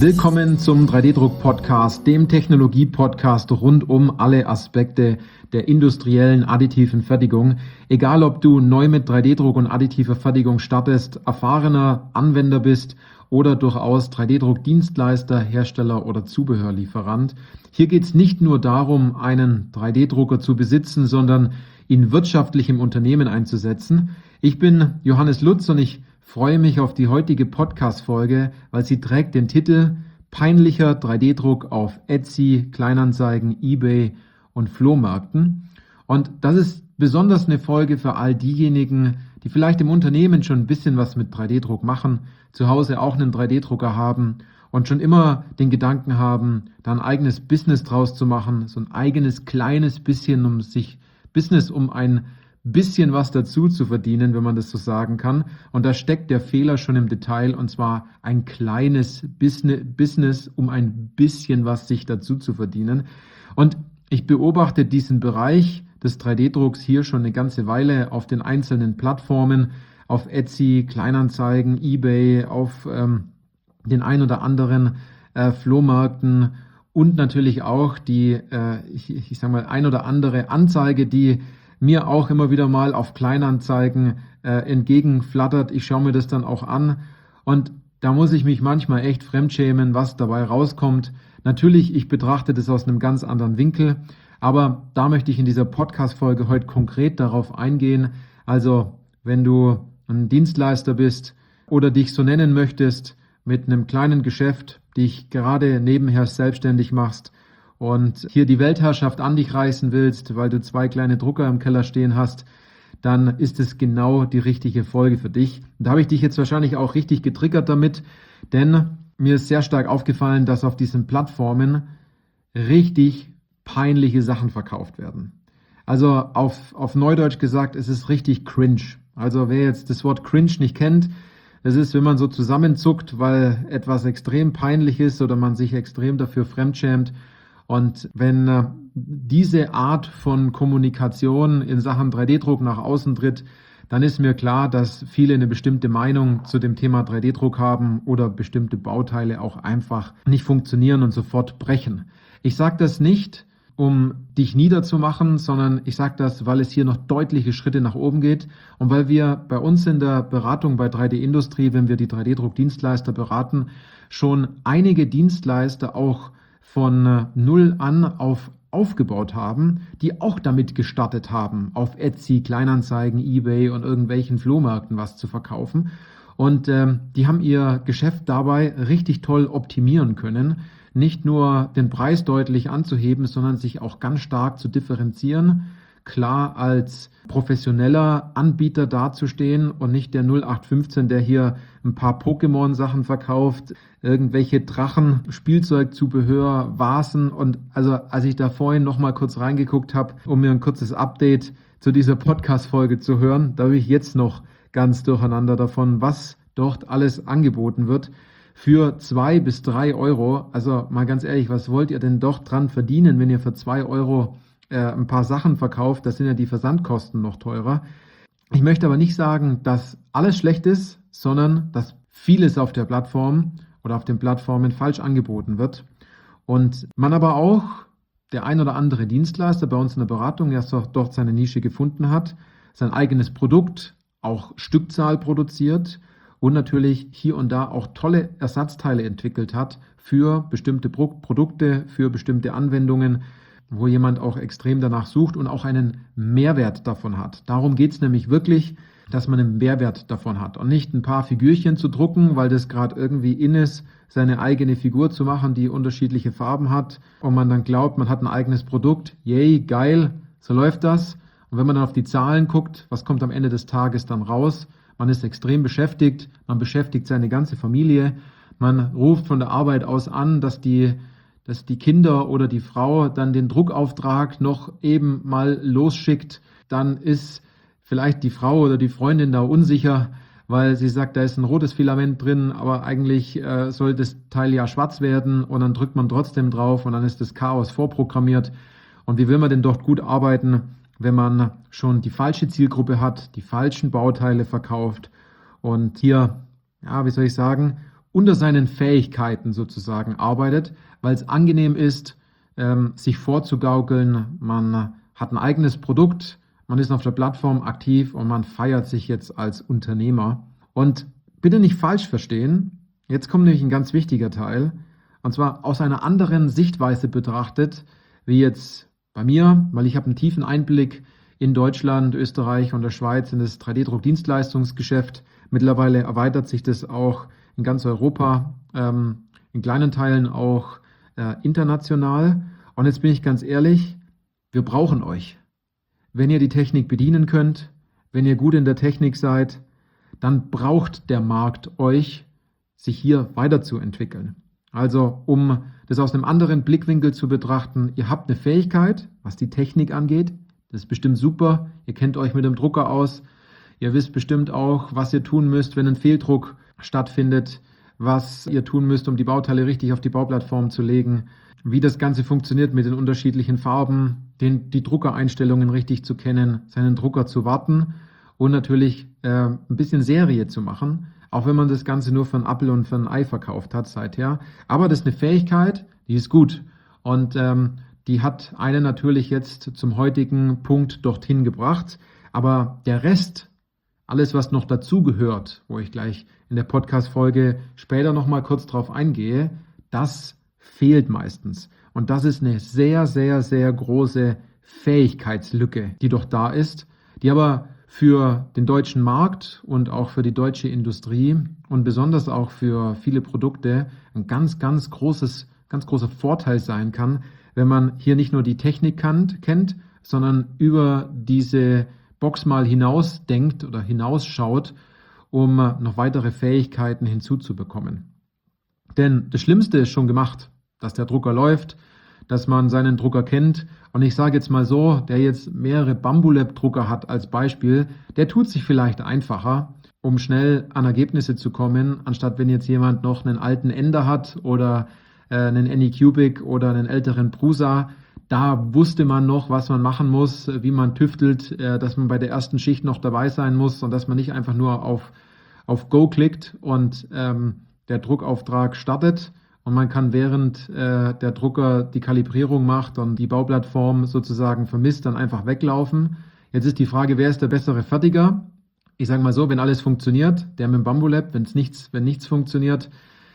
Willkommen zum 3D-Druck-Podcast, dem Technologie-Podcast rund um alle Aspekte der industriellen additiven Fertigung. Egal, ob du neu mit 3D-Druck und additiver Fertigung startest, erfahrener Anwender bist oder durchaus 3D-Druck-Dienstleister, Hersteller oder Zubehörlieferant. Hier geht es nicht nur darum, einen 3D-Drucker zu besitzen, sondern ihn wirtschaftlich im Unternehmen einzusetzen. Ich bin Johannes Lutz und ich freue mich auf die heutige Podcast-Folge, weil sie trägt den Titel Peinlicher 3D-Druck auf Etsy, Kleinanzeigen, eBay und Flohmärkten. Und das ist besonders eine Folge für all diejenigen, die vielleicht im Unternehmen schon ein bisschen was mit 3D-Druck machen, zu Hause auch einen 3D-Drucker haben und schon immer den Gedanken haben, da ein eigenes Business draus zu machen, so ein eigenes kleines bisschen, um ein bisschen was dazu zu verdienen, wenn man das so sagen kann. Und da steckt der Fehler schon im Detail, und zwar ein kleines Business, um ein bisschen was sich dazu zu verdienen. Und ich beobachte diesen Bereich des 3D-Drucks hier schon eine ganze Weile auf den einzelnen Plattformen, auf Etsy, Kleinanzeigen, eBay, auf den ein oder anderen Flohmärkten und natürlich auch die, ich sag mal, ein oder andere Anzeige, die mir auch immer wieder mal auf Kleinanzeigen entgegenflattert. Ich schaue mir das dann auch an und da muss ich mich manchmal echt fremdschämen, was dabei rauskommt. Natürlich, ich betrachte das aus einem ganz anderen Winkel, aber da möchte ich in dieser Podcast-Folge heute konkret darauf eingehen. Also, wenn du ein Dienstleister bist oder dich so nennen möchtest, mit einem kleinen Geschäft, dich gerade nebenher selbstständig machst, und hier die Weltherrschaft an dich reißen willst, weil du 2 kleine Drucker im Keller stehen hast, dann ist es genau die richtige Folge für dich. Und da habe ich dich jetzt wahrscheinlich auch richtig getriggert damit, denn mir ist sehr stark aufgefallen, dass auf diesen Plattformen richtig peinliche Sachen verkauft werden. Also auf Neudeutsch gesagt, es ist richtig cringe. Also wer jetzt das Wort cringe nicht kennt, das ist, wenn man so zusammenzuckt, weil etwas extrem peinlich ist oder man sich extrem dafür fremdschämt. Und wenn diese Art von Kommunikation in Sachen 3D-Druck nach außen tritt, dann ist mir klar, dass viele eine bestimmte Meinung zu dem Thema 3D-Druck haben oder bestimmte Bauteile auch einfach nicht funktionieren und sofort brechen. Ich sage das nicht, um dich niederzumachen, sondern ich sage das, weil es hier noch deutliche Schritte nach oben geht und weil wir bei uns in der Beratung bei 3D-Industrie, wenn wir die 3D-Druck-Dienstleister beraten, schon einige Dienstleister auch von null an aufgebaut haben, die auch damit gestartet haben, auf Etsy, Kleinanzeigen, eBay und irgendwelchen Flohmärkten was zu verkaufen. Und die haben ihr Geschäft dabei richtig toll optimieren können, nicht nur den Preis deutlich anzuheben, sondern sich auch ganz stark zu differenzieren, klar als professioneller Anbieter dazustehen und nicht der 0815, der hier ein paar Pokémon-Sachen verkauft, irgendwelche Drachen, Spielzeugzubehör, Vasen. Und also als ich da vorhin noch mal kurz reingeguckt habe, um mir ein kurzes Update zu dieser Podcast-Folge zu hören, da bin ich jetzt noch ganz durcheinander davon, was dort alles angeboten wird für 2 bis 3 Euro. Also mal ganz ehrlich, was wollt ihr denn doch dran verdienen, wenn ihr für 2 Euro ein paar Sachen verkauft? Das sind ja die Versandkosten noch teurer. Ich möchte aber nicht sagen, dass alles schlecht ist, sondern dass vieles auf der Plattform oder auf den Plattformen falsch angeboten wird. Und man aber auch, der ein oder andere Dienstleister bei uns in der Beratung ja dort seine Nische gefunden hat, sein eigenes Produkt, auch Stückzahl produziert und natürlich hier und da auch tolle Ersatzteile entwickelt hat für bestimmte Produkte, für bestimmte Anwendungen, wo jemand auch extrem danach sucht und auch einen Mehrwert davon hat. Darum geht es nämlich wirklich, dass man einen Mehrwert davon hat und nicht ein paar Figürchen zu drucken, weil das gerade irgendwie in ist, seine eigene Figur zu machen, die unterschiedliche Farben hat und man dann glaubt, man hat ein eigenes Produkt. Yay, geil, so läuft das. Und wenn man dann auf die Zahlen guckt, was kommt am Ende des Tages dann raus? Man ist extrem beschäftigt, man beschäftigt seine ganze Familie, man ruft von der Arbeit aus an, dass die Kinder oder die Frau dann den Druckauftrag noch eben mal losschickt, dann ist vielleicht die Frau oder die Freundin da unsicher, weil sie sagt, da ist ein rotes Filament drin, aber eigentlich soll das Teil ja schwarz werden und dann drückt man trotzdem drauf und dann ist das Chaos vorprogrammiert. Und wie will man denn dort gut arbeiten, wenn man schon die falsche Zielgruppe hat, die falschen Bauteile verkauft und hier, ja, wie soll ich sagen, unter seinen Fähigkeiten sozusagen arbeitet, weil es angenehm ist, sich vorzugaukeln, man hat ein eigenes Produkt, man ist auf der Plattform aktiv und man feiert sich jetzt als Unternehmer. Und bitte nicht falsch verstehen, jetzt kommt nämlich ein ganz wichtiger Teil, und zwar aus einer anderen Sichtweise betrachtet, wie jetzt bei mir, weil ich habe einen tiefen Einblick in Deutschland, Österreich und der Schweiz in das 3D-Druck-Dienstleistungsgeschäft. Mittlerweile erweitert sich das auch in ganz Europa, in kleinen Teilen auch international. Und jetzt bin ich ganz ehrlich, wir brauchen euch. Wenn ihr die Technik bedienen könnt, wenn ihr gut in der Technik seid, dann braucht der Markt euch, sich hier weiterzuentwickeln. Also um das aus einem anderen Blickwinkel zu betrachten, ihr habt eine Fähigkeit, was die Technik angeht, das ist bestimmt super, ihr kennt euch mit dem Drucker aus, ihr wisst bestimmt auch, was ihr tun müsst, wenn ein Fehldruck stattfindet, was ihr tun müsst, um die Bauteile richtig auf die Bauplattform zu legen, wie das Ganze funktioniert mit den unterschiedlichen Farben, die Druckereinstellungen richtig zu kennen, seinen Drucker zu warten und natürlich ein bisschen Serie zu machen, auch wenn man das Ganze nur für einen Apfel und für ein Ei verkauft hat seither. Aber das ist eine Fähigkeit, die ist gut und die hat einen natürlich jetzt zum heutigen Punkt dorthin gebracht. Aber der Rest, alles was noch dazugehört, wo ich gleich in der Podcast-Folge später nochmal kurz drauf eingehe, das fehlt meistens. Und das ist eine sehr, sehr, sehr große Fähigkeitslücke, die doch da ist, die aber für den deutschen Markt und auch für die deutsche Industrie und besonders auch für viele Produkte ein ganz, ganz großer Vorteil sein kann, wenn man hier nicht nur die Technik kennt, sondern über diese Box mal hinaus denkt oder hinausschaut, um noch weitere Fähigkeiten hinzuzubekommen. Denn das Schlimmste ist schon gemacht, dass der Drucker läuft, dass man seinen Drucker kennt. Und ich sage jetzt mal so, der jetzt mehrere Bambulab-Drucker hat als Beispiel, der tut sich vielleicht einfacher, um schnell an Ergebnisse zu kommen, anstatt wenn jetzt jemand noch einen alten Ender hat oder einen Anycubic oder einen älteren Prusa. Da wusste man noch, was man machen muss, wie man tüftelt, dass man bei der ersten Schicht noch dabei sein muss und dass man nicht einfach nur auf Go klickt und der Druckauftrag startet. Und man kann während der Drucker die Kalibrierung macht und die Bauplattform sozusagen vermisst, dann einfach weglaufen. Jetzt ist die Frage, wer ist der bessere Fertiger? Ich sage mal so, wenn alles funktioniert, der mit dem Bambulab, wenn nichts funktioniert,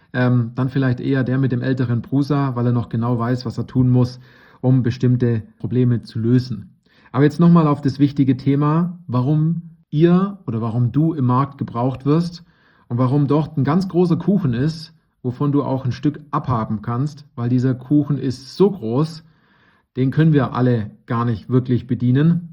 dann vielleicht eher der mit dem älteren Prusa, weil er noch genau weiß, was er tun muss, um bestimmte Probleme zu lösen. Aber jetzt nochmal auf das wichtige Thema, warum ihr oder warum du im Markt gebraucht wirst und warum dort ein ganz großer Kuchen ist, wovon du auch ein Stück abhaben kannst, weil dieser Kuchen ist so groß, den können wir alle gar nicht wirklich bedienen.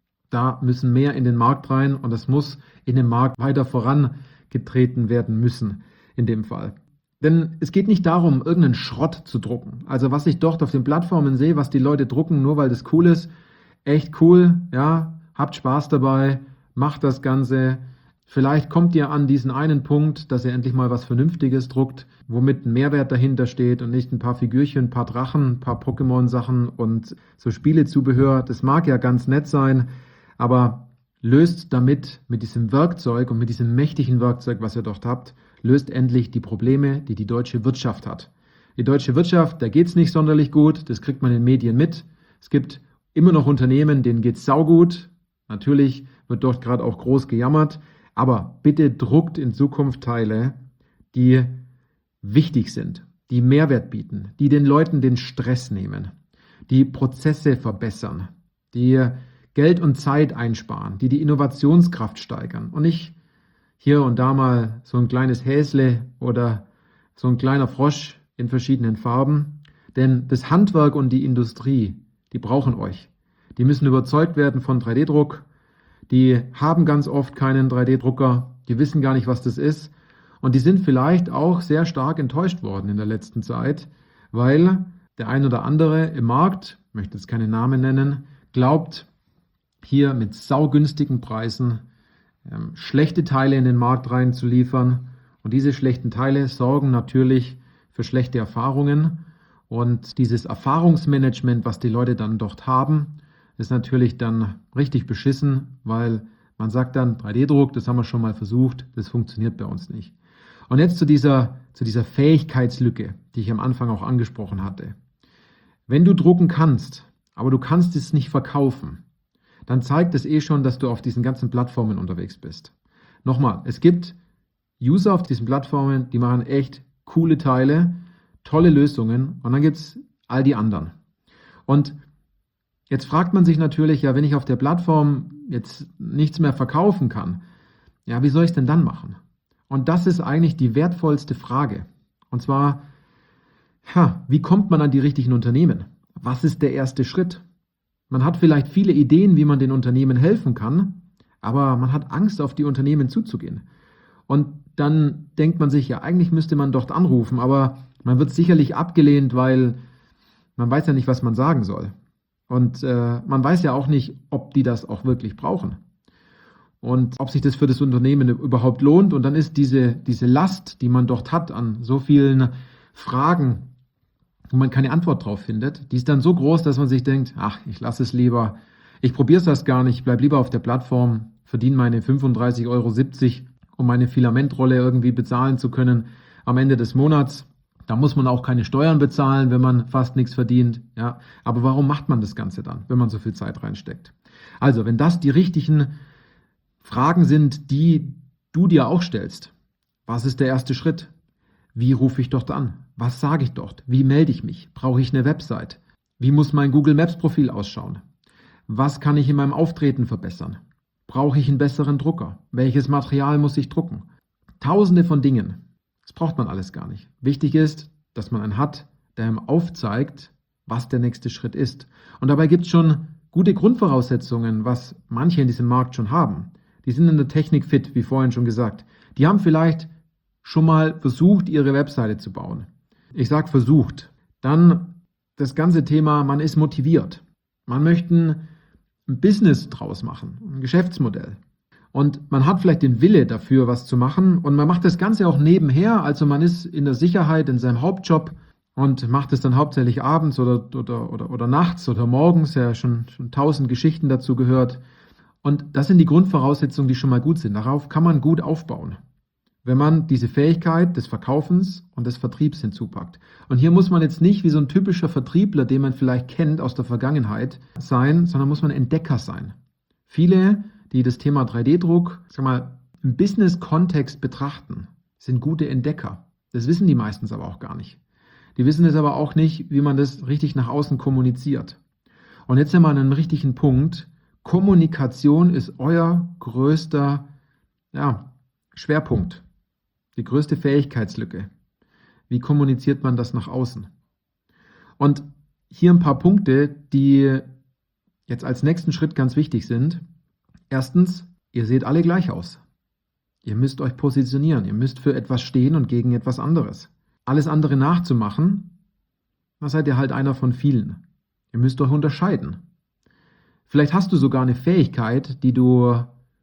Da müssen mehr in den Markt rein und das muss in den Markt weiter vorangetreten werden müssen in dem Fall. Denn es geht nicht darum, irgendeinen Schrott zu drucken. Also was ich dort auf den Plattformen sehe, was die Leute drucken, nur weil das cool ist, echt cool, ja, habt Spaß dabei, macht das Ganze. Vielleicht kommt ihr an diesen einen Punkt, dass ihr endlich mal was Vernünftiges druckt, womit ein Mehrwert dahinter steht und nicht ein paar Figürchen, ein paar Drachen, ein paar Pokémon-Sachen und so Spielezubehör. Das mag ja ganz nett sein, aber löst damit mit diesem Werkzeug und mit diesem mächtigen Werkzeug, was ihr dort habt, löst endlich die Probleme, die die deutsche Wirtschaft hat. Die deutsche Wirtschaft, da geht's nicht sonderlich gut, das kriegt man in den Medien mit. Es gibt immer noch Unternehmen, denen geht's saugut. Natürlich wird dort gerade auch groß gejammert. Aber bitte druckt in Zukunft Teile, die wichtig sind, die Mehrwert bieten, die den Leuten den Stress nehmen, die Prozesse verbessern, die Geld und Zeit einsparen, die die Innovationskraft steigern und nicht hier und da mal so ein kleines Häsle oder so ein kleiner Frosch in verschiedenen Farben. Denn das Handwerk und die Industrie, die brauchen euch. Die müssen überzeugt werden von 3D-Druck. Die haben ganz oft keinen 3D-Drucker, die wissen gar nicht, was das ist und die sind vielleicht auch sehr stark enttäuscht worden in der letzten Zeit, weil der ein oder andere im Markt, ich möchte jetzt keine Namen nennen, glaubt, hier mit saugünstigen Preisen schlechte Teile in den Markt reinzuliefern und diese schlechten Teile sorgen natürlich für schlechte Erfahrungen und dieses Erfahrungsmanagement, was die Leute dann dort haben, ist natürlich dann richtig beschissen, weil man sagt dann 3D-Druck, das haben wir schon mal versucht, das funktioniert bei uns nicht. Und jetzt zu dieser Fähigkeitslücke, die ich am Anfang auch angesprochen hatte. Wenn du drucken kannst, aber du kannst es nicht verkaufen, dann zeigt es schon, dass du auf diesen ganzen Plattformen unterwegs bist. Nochmal, es gibt User auf diesen Plattformen, die machen echt coole Teile, tolle Lösungen und dann gibt es all die anderen. Und jetzt fragt man sich natürlich, ja, wenn ich auf der Plattform jetzt nichts mehr verkaufen kann, ja, wie soll ich es denn dann machen? Und das ist eigentlich die wertvollste Frage. Und zwar, wie kommt man an die richtigen Unternehmen? Was ist der erste Schritt? Man hat vielleicht viele Ideen, wie man den Unternehmen helfen kann, aber man hat Angst, auf die Unternehmen zuzugehen. Und dann denkt man sich, ja, eigentlich müsste man dort anrufen, aber man wird sicherlich abgelehnt, weil man weiß ja nicht, was man sagen soll. Und man weiß ja auch nicht, ob die das auch wirklich brauchen. Und ob sich das für das Unternehmen überhaupt lohnt. Und dann ist diese Last, die man dort hat an so vielen Fragen, wo man keine Antwort drauf findet, die ist dann so groß, dass man sich denkt, ach, ich lasse es lieber, ich probiere das gar nicht, ich bleibe lieber auf der Plattform, verdiene meine 35,70 Euro, um meine Filamentrolle irgendwie bezahlen zu können am Ende des Monats. Da muss man auch keine Steuern bezahlen, wenn man fast nichts verdient. Ja. Aber warum macht man das Ganze dann, wenn man so viel Zeit reinsteckt? Also, wenn das die richtigen Fragen sind, die du dir auch stellst. Was ist der erste Schritt? Wie rufe ich dort an? Was sage ich dort? Wie melde ich mich? Brauche ich eine Website? Wie muss mein Google Maps Profil ausschauen? Was kann ich in meinem Auftreten verbessern? Brauche ich einen besseren Drucker? Welches Material muss ich drucken? Tausende von Dingen. Das braucht man alles gar nicht. Wichtig ist, dass man einen hat, der ihm aufzeigt, was der nächste Schritt ist. Und dabei gibt es schon gute Grundvoraussetzungen, was manche in diesem Markt schon haben. Die sind in der Technik fit, wie vorhin schon gesagt. Die haben vielleicht schon mal versucht, ihre Webseite zu bauen. Ich sage versucht. Dann das ganze Thema, man ist motiviert. Man möchte ein Business draus machen, ein Geschäftsmodell. Und man hat vielleicht den Wille dafür, was zu machen. Und man macht das Ganze auch nebenher. Also man ist in der Sicherheit in seinem Hauptjob und macht es dann hauptsächlich abends oder nachts oder morgens. Ja, schon 1000 Geschichten dazu gehört. Und das sind die Grundvoraussetzungen, die schon mal gut sind. Darauf kann man gut aufbauen, wenn man diese Fähigkeit des Verkaufens und des Vertriebs hinzupackt. Und hier muss man jetzt nicht wie so ein typischer Vertriebler, den man vielleicht kennt aus der Vergangenheit, sein, sondern muss man Entdecker sein. Viele, die das Thema 3D-Druck, im Business-Kontext betrachten, sind gute Entdecker. Das wissen die meistens aber auch gar nicht. Die wissen es aber auch nicht, wie man das richtig nach außen kommuniziert. Und jetzt sind wir an einem richtigen Punkt. Kommunikation ist euer größter Schwerpunkt, die größte Fähigkeitslücke. Wie kommuniziert man das nach außen? Und hier ein paar Punkte, die jetzt als nächsten Schritt ganz wichtig sind. Erstens, ihr seht alle gleich aus. Ihr müsst euch positionieren, ihr müsst für etwas stehen und gegen etwas anderes. Alles andere nachzumachen, da seid ihr halt einer von vielen. Ihr müsst euch unterscheiden. Vielleicht hast du sogar eine Fähigkeit, die du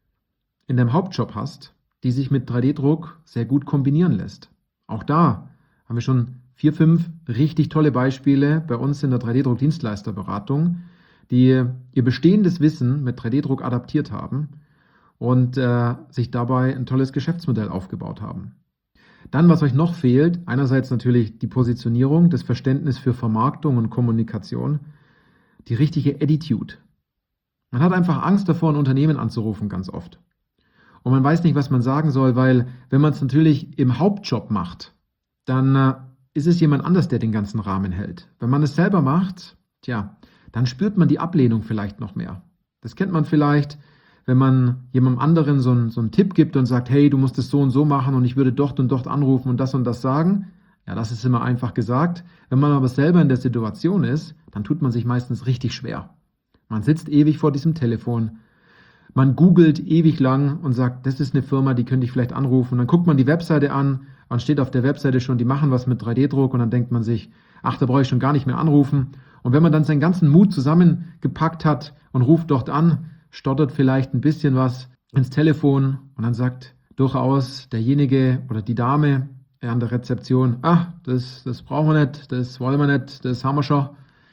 in deinem Hauptjob hast, die sich mit 3D-Druck sehr gut kombinieren lässt. Auch da haben wir schon 4, 5 richtig tolle Beispiele bei uns in der 3D-Druck-Dienstleisterberatung, die ihr bestehendes Wissen mit 3D-Druck adaptiert haben und sich dabei ein tolles Geschäftsmodell aufgebaut haben. Dann, was euch noch fehlt, einerseits natürlich die Positionierung, das Verständnis für Vermarktung und Kommunikation, die richtige Attitude. Man hat einfach Angst davor, ein Unternehmen anzurufen, ganz oft. Und man weiß nicht, was man sagen soll, weil wenn man es natürlich im Hauptjob macht, dann ist es jemand anders, der den ganzen Rahmen hält. Wenn man es selber macht, dann spürt man die Ablehnung vielleicht noch mehr. Das kennt man vielleicht, wenn man jemandem anderen so einen Tipp gibt und sagt, hey, du musst es so und so machen und ich würde dort und dort anrufen und das sagen. Ja, das ist immer einfach gesagt. Wenn man aber selber in der Situation ist, dann tut man sich meistens richtig schwer. Man sitzt ewig vor diesem Telefon, man googelt ewig lang und sagt, das ist eine Firma, die könnte ich vielleicht anrufen. Und dann guckt man die Webseite an, dann steht auf der Webseite schon, die machen was mit 3D-Druck und dann denkt man sich, ach, da brauche ich schon gar nicht mehr anrufen. Und wenn man dann seinen ganzen Mut zusammengepackt hat und ruft dort an, stottert vielleicht ein bisschen was ins Telefon und dann sagt durchaus derjenige oder die Dame an der Rezeption, das brauchen wir nicht, das wollen wir nicht, das haben wir schon.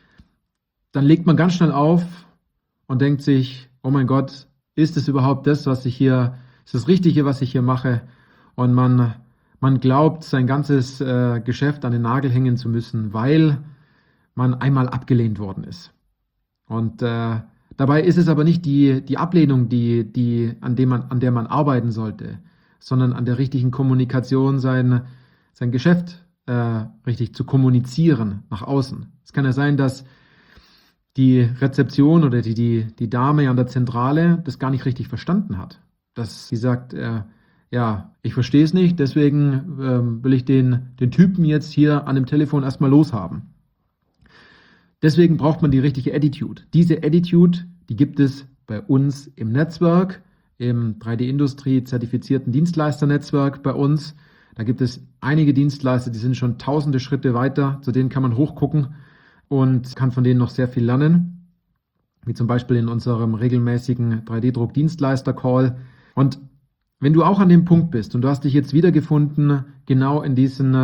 Dann legt man ganz schnell auf und denkt sich, oh mein Gott, ist es überhaupt das, ist das Richtige, was ich hier mache? Und man man glaubt, sein ganzes Geschäft an den Nagel hängen zu müssen, weil man einmal abgelehnt worden ist. Und dabei ist es aber nicht die Ablehnung, an der man arbeiten sollte, sondern an der richtigen Kommunikation, sein Geschäft richtig zu kommunizieren nach außen. Es kann ja sein, dass die Rezeption oder die Dame an der Zentrale das gar nicht richtig verstanden hat. Dass sie sagt, ja, ich verstehe es nicht, deswegen will ich den Typen jetzt hier an dem Telefon erstmal loshaben. Deswegen braucht man die richtige Attitude. Diese Attitude, die gibt es bei uns im Netzwerk, im 3D-Industrie zertifizierten Dienstleisternetzwerk bei uns. Da gibt es einige Dienstleister, die sind schon tausende Schritte weiter, zu denen kann man hochgucken und kann von denen noch sehr viel lernen, wie zum Beispiel in unserem regelmäßigen 3D-Druck-Dienstleister-Call. Und wenn du auch an dem Punkt bist und du hast dich jetzt wiedergefunden, genau in diesen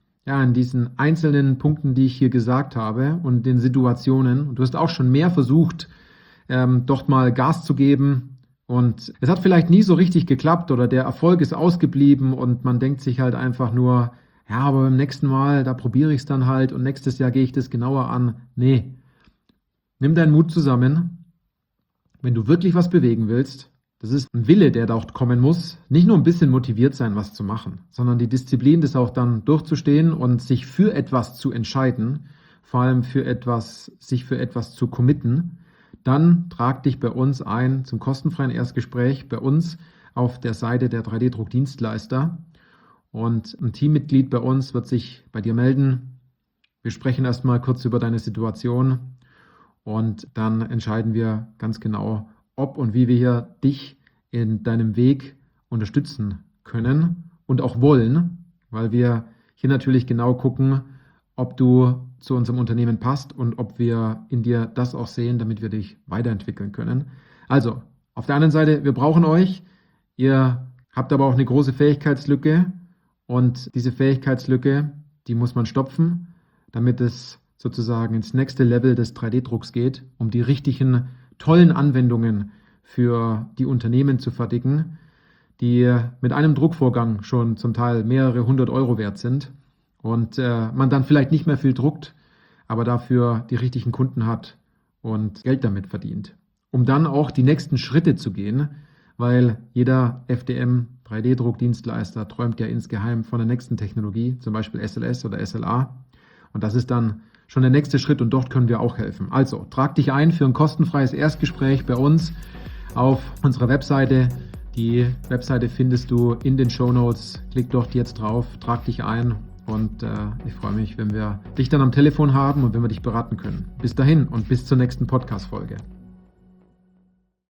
einzelnen Punkten, die ich hier gesagt habe und den Situationen, und du hast auch schon mehr versucht, dort mal Gas zu geben und es hat vielleicht nie so richtig geklappt oder der Erfolg ist ausgeblieben und man denkt sich halt einfach nur, ja, aber beim nächsten Mal, da probiere ich es dann halt und nächstes Jahr gehe ich das genauer an. Nee, nimm deinen Mut zusammen. Wenn du wirklich was bewegen willst, das ist ein Wille, der dort kommen muss. Nicht nur ein bisschen motiviert sein, was zu machen, sondern die Disziplin, das auch dann durchzustehen und sich für etwas zu entscheiden, vor allem sich für etwas zu committen. Dann trag dich bei uns ein zum kostenfreien Erstgespräch bei uns auf der Seite der 3D-Druck-Dienstleister. Und ein Teammitglied bei uns wird sich bei dir melden. Wir sprechen erstmal kurz über deine Situation und dann entscheiden wir ganz genau, ob und wie wir hier dich in deinem Weg unterstützen können und auch wollen, weil wir hier natürlich genau gucken, ob du zu unserem Unternehmen passt und ob wir in dir das auch sehen, damit wir dich weiterentwickeln können. Also, auf der anderen Seite, wir brauchen euch. Ihr habt aber auch eine große Fähigkeitslücke und diese Fähigkeitslücke, die muss man stopfen, damit es sozusagen ins nächste Level des 3D-Drucks geht, um die richtigen tollen Anwendungen für die Unternehmen zu fertigen, die mit einem Druckvorgang schon zum Teil mehrere 100 Euro wert sind und man dann vielleicht nicht mehr viel druckt, aber dafür die richtigen Kunden hat und Geld damit verdient. Um dann auch die nächsten Schritte zu gehen, weil jeder FDM 3D-Druckdienstleister träumt ja insgeheim von der nächsten Technologie, zum Beispiel SLS oder SLA. Und das ist dann schon der nächste Schritt und dort können wir auch helfen. Also, trag dich ein für ein kostenfreies Erstgespräch bei uns auf unserer Webseite. Die Webseite findest du in den Shownotes. Klick dort jetzt drauf, trag dich ein und ich freue mich, wenn wir dich dann am Telefon haben und wenn wir dich beraten können. Bis dahin und bis zur nächsten Podcast-Folge.